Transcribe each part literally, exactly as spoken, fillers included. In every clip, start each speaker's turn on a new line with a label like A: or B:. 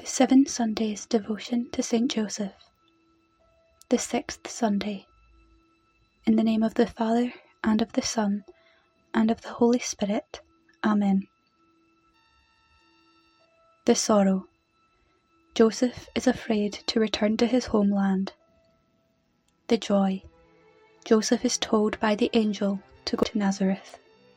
A: Seven Sundays Devotion to Saint Joseph. The sixth Sunday. In the name of the Father, and of the Son, and of the Holy Spirit. Amen. The sorrow. Joseph is afraid to return to his homeland. The joy. Joseph is told by the angel to go to Nazareth.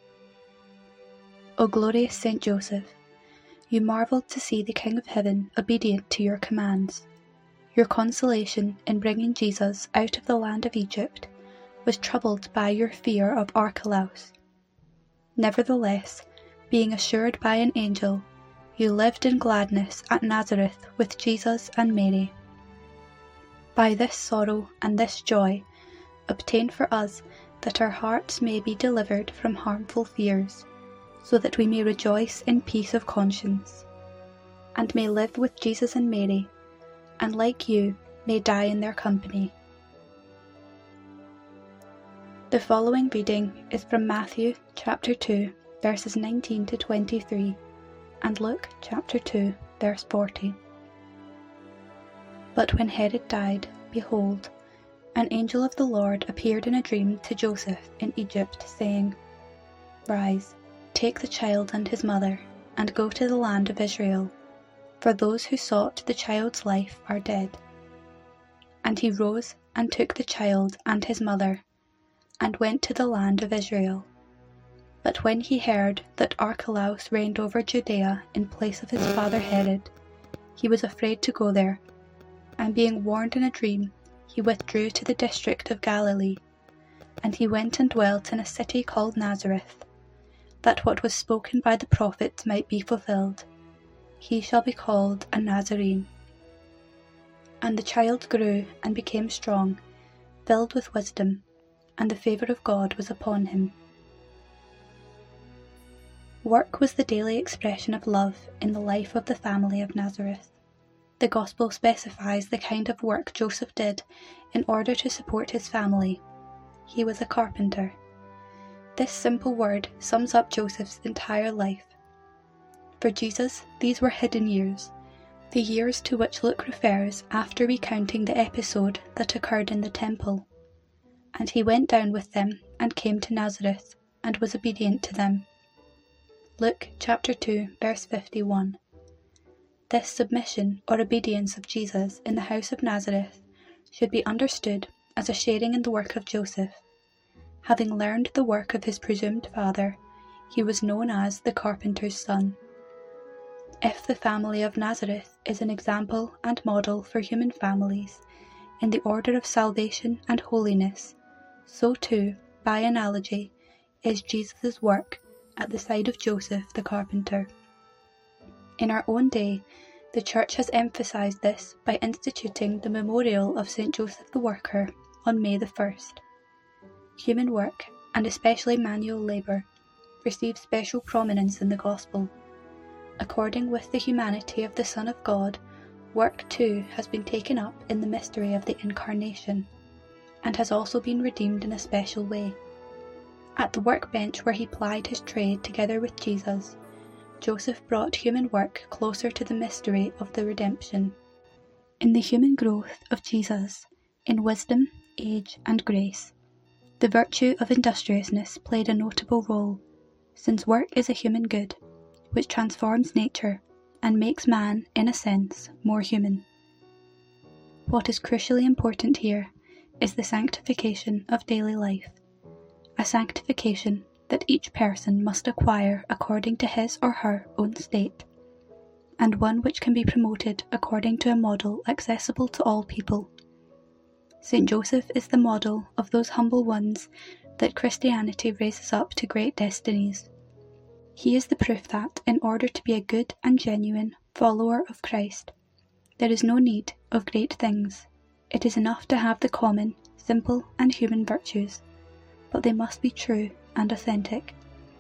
A: O glorious Saint Joseph, you marvelled to see the King of Heaven obedient to your commands. Your consolation in bringing Jesus out of the land of Egypt was troubled by your fear of Archelaus. Nevertheless, being assured by an angel, you lived in gladness at Nazareth with Jesus and Mary. By this sorrow and this joy, obtain for us that our hearts may be delivered from harmful fears, so that we may rejoice in peace of conscience, and may live with Jesus and Mary, and like you, may die in their company. The following reading is from Matthew chapter two, verses nineteen to twenty-three, and Luke chapter two, verse forty. But when Herod died, behold, an angel of the Lord appeared in a dream to Joseph in Egypt, saying, Rise, take the child and his mother, and go to the land of Israel, for those who sought the child's life are dead. And he rose and took the child and his mother, and went to the land of Israel. But when he heard that Archelaus reigned over Judea in place of his father Herod, he was afraid to go there, and being warned in a dream, he withdrew to the district of Galilee. And he went and dwelt in a city called Nazareth, that what was spoken by the prophets might be fulfilled, he shall be called a Nazarene. And the child grew and became strong, filled with wisdom, and the favour of God was upon him. Work was the daily expression of love in the life of the family of Nazareth. The Gospel specifies the kind of work Joseph did in order to support his family. He was a carpenter. This simple word sums up Joseph's entire life. For Jesus, these were hidden years, the years to which Luke refers after recounting the episode that occurred in the temple. And he went down with them and came to Nazareth, and was obedient to them. Luke chapter two, verse fifty-one. This submission or obedience of Jesus in the house of Nazareth should be understood as a sharing in the work of Joseph. Having learned the work of his presumed father, he was known as the carpenter's son. If the family of Nazareth is an example and model for human families in the order of salvation and holiness, so too, by analogy, is Jesus' work at the side of Joseph the carpenter. In our own day, the Church has emphasised this by instituting the memorial of Saint Joseph the Worker on May the first. Human work, and especially manual labour, receive special prominence in the Gospel. According with the humanity of the Son of God, work too has been taken up in the mystery of the Incarnation, and has also been redeemed in a special way. At the workbench where he plied his trade together with Jesus, Joseph brought human work closer to the mystery of the redemption. In the human growth of Jesus, in wisdom, age, and grace, the virtue of industriousness played a notable role, since work is a human good, which transforms nature and makes man, in a sense, more human. What is crucially important here is the sanctification of daily life, a sanctification that each person must acquire according to his or her own state, and one which can be promoted according to a model accessible to all people. Saint Joseph is the model of those humble ones that Christianity raises up to great destinies. He is the proof that, in order to be a good and genuine follower of Christ, there is no need of great things. It is enough to have the common, simple, and human virtues, but they must be true and authentic.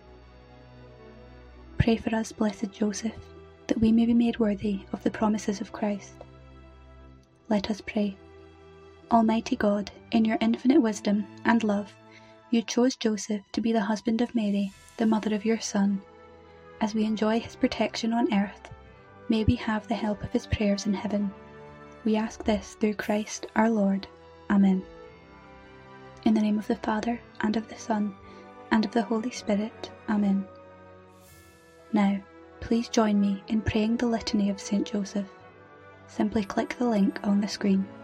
A: Pray for us, blessed Joseph, that we may be made worthy of the promises of Christ. Let us pray. Almighty God, in your infinite wisdom and love, you chose Joseph to be the husband of Mary, the mother of your Son. As we enjoy his protection on earth, May we have the help of his prayers in heaven. We ask this through Christ our Lord. Amen. In the name of the Father, and of the Son, and of the Holy Spirit. Amen. Now, please join me in praying the Litany of Saint Joseph. Simply click the link on the screen.